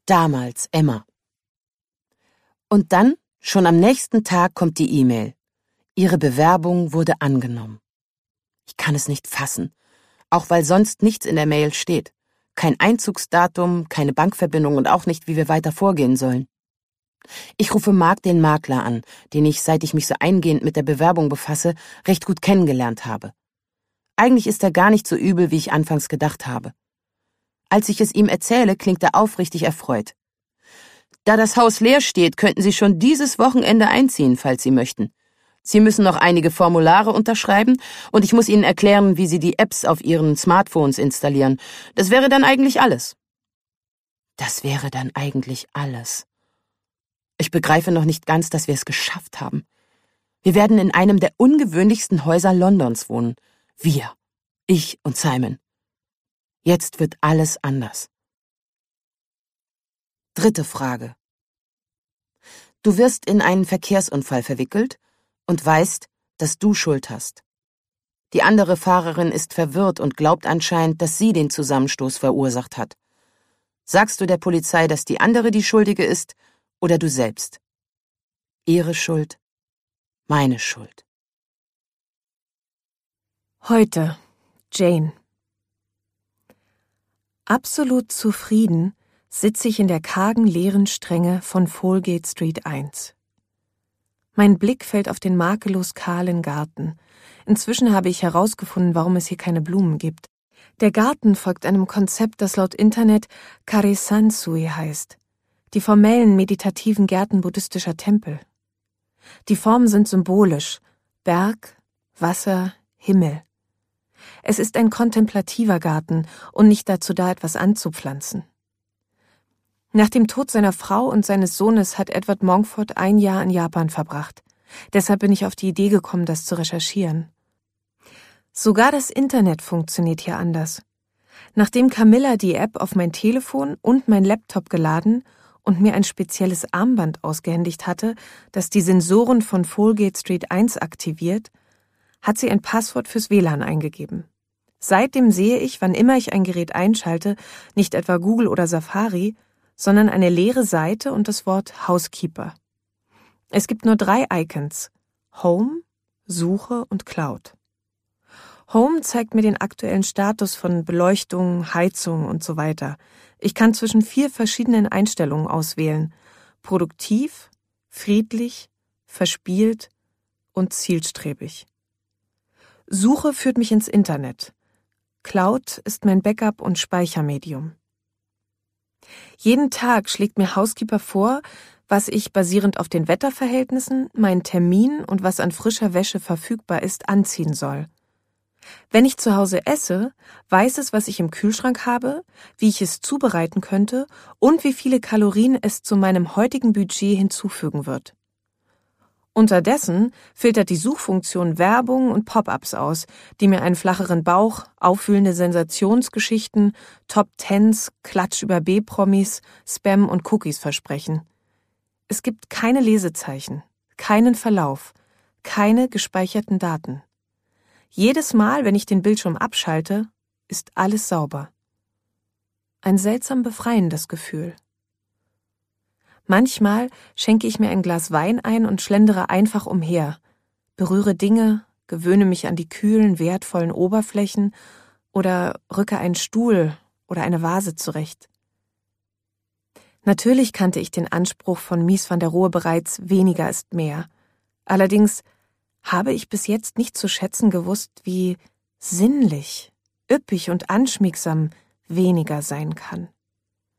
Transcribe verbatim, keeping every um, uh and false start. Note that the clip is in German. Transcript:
Damals, Emma. Und dann, schon am nächsten Tag, kommt die E-Mail. Ihre Bewerbung wurde angenommen. Ich kann es nicht fassen, auch weil sonst nichts in der Mail steht. Kein Einzugsdatum, keine Bankverbindung und auch nicht, wie wir weiter vorgehen sollen. Ich rufe Mark, den Makler, an, den ich, seit ich mich so eingehend mit der Bewerbung befasse, recht gut kennengelernt habe. Eigentlich ist er gar nicht so übel, wie ich anfangs gedacht habe. Als ich es ihm erzähle, klingt er aufrichtig erfreut. Da das Haus leer steht, könnten Sie schon dieses Wochenende einziehen, falls Sie möchten. Sie müssen noch einige Formulare unterschreiben und ich muss Ihnen erklären, wie Sie die Apps auf Ihren Smartphones installieren. Das wäre dann eigentlich alles. Das wäre dann eigentlich alles. Ich begreife noch nicht ganz, dass wir es geschafft haben. Wir werden in einem der ungewöhnlichsten Häuser Londons wohnen. Wir, ich und Simon. Jetzt wird alles anders. Dritte Frage. Du wirst in einen Verkehrsunfall verwickelt und weißt, dass du Schuld hast. Die andere Fahrerin ist verwirrt und glaubt anscheinend, dass sie den Zusammenstoß verursacht hat. Sagst du der Polizei, dass die andere die Schuldige ist oder du selbst? Ihre Schuld, meine Schuld. Heute, Jane. Absolut zufrieden sitze ich in der kargen, leeren Strenge von Folgate Street eins. Mein Blick fällt auf den makellos kahlen Garten. Inzwischen habe ich herausgefunden, warum es hier keine Blumen gibt. Der Garten folgt einem Konzept, das laut Internet Kare-Sansui heißt. Die formellen, meditativen Gärten buddhistischer Tempel. Die Formen sind symbolisch. Berg, Wasser, Himmel. Es ist ein kontemplativer Garten und nicht dazu da, etwas anzupflanzen. Nach dem Tod seiner Frau und seines Sohnes hat Edward Monkford ein Jahr in Japan verbracht. Deshalb bin ich auf die Idee gekommen, das zu recherchieren. Sogar das Internet funktioniert hier anders. Nachdem Camilla die App auf mein Telefon und mein Laptop geladen und mir ein spezielles Armband ausgehändigt hatte, das die Sensoren von Folgate Street eins aktiviert, hat sie ein Passwort fürs W L A N eingegeben. Seitdem sehe ich, wann immer ich ein Gerät einschalte, nicht etwa Google oder Safari, sondern eine leere Seite und das Wort Housekeeper. Es gibt nur drei Icons: Home, Suche und Cloud. Home zeigt mir den aktuellen Status von Beleuchtung, Heizung und so weiter. Ich kann zwischen vier verschiedenen Einstellungen auswählen: produktiv, friedlich, verspielt und zielstrebig. Suche führt mich ins Internet. Cloud ist mein Backup- und Speichermedium. Jeden Tag schlägt mir Housekeeper vor, was ich basierend auf den Wetterverhältnissen, meinen Terminen und was an frischer Wäsche verfügbar ist, anziehen soll. Wenn ich zu Hause esse, weiß es, was ich im Kühlschrank habe, wie ich es zubereiten könnte und wie viele Kalorien es zu meinem heutigen Budget hinzufügen wird. Unterdessen filtert die Suchfunktion Werbung und Pop-ups aus, die mir einen flacheren Bauch, aufwühlende Sensationsgeschichten, Top-Tens, Klatsch über B-Promis, Spam und Cookies versprechen. Es gibt keine Lesezeichen, keinen Verlauf, keine gespeicherten Daten. Jedes Mal, wenn ich den Bildschirm abschalte, ist alles sauber. Ein seltsam befreiendes Gefühl. Manchmal schenke ich mir ein Glas Wein ein und schlendere einfach umher, berühre Dinge, gewöhne mich an die kühlen, wertvollen Oberflächen oder rücke einen Stuhl oder eine Vase zurecht. Natürlich kannte ich den Anspruch von Mies van der Rohe bereits, weniger ist mehr. Allerdings habe ich bis jetzt nicht zu schätzen gewusst, wie sinnlich, üppig und anschmiegsam weniger sein kann.